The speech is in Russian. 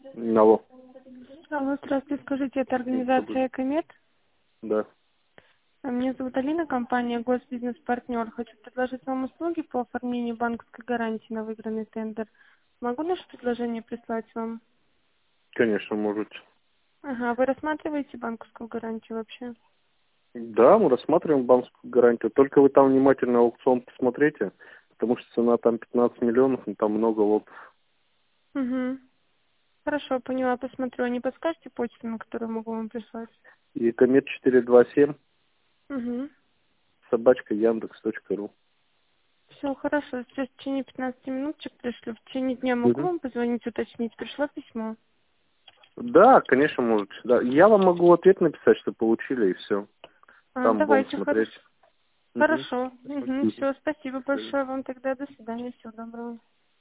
Алло. Алло, здравствуйте, скажите, это организация «Комет»? Да. Меня зовут Алина, компания «Госбизнес-партнер». Хочу предложить вам услуги по оформлению банковской гарантии на выигранный тендер. Могу наше предложение прислать вам? Конечно, можете. Ага, вы рассматриваете банковскую гарантию вообще? Да, мы рассматриваем банковскую гарантию. Только вы там внимательно аукцион посмотрите, потому что цена там 15 миллионов, но там много лотов. Угу. Хорошо, поняла, посмотрю. А не подскажете почту, на которую могу вам прислать? И комет 427 Угу. собачка яндекс.ру. Все, хорошо. Сейчас в течение 15 минуточек пришлю. В течение дня могу Мгм. вам позвонить, уточнить? Пришло письмо? Да, конечно, можете. Да. Я вам могу ответ написать, что получили, и все. Там будем Давайте, смотреть. хорошо. Мгм. Хорошо. Мгм. Все, спасибо большое вам тогда. До свидания. Всего доброго.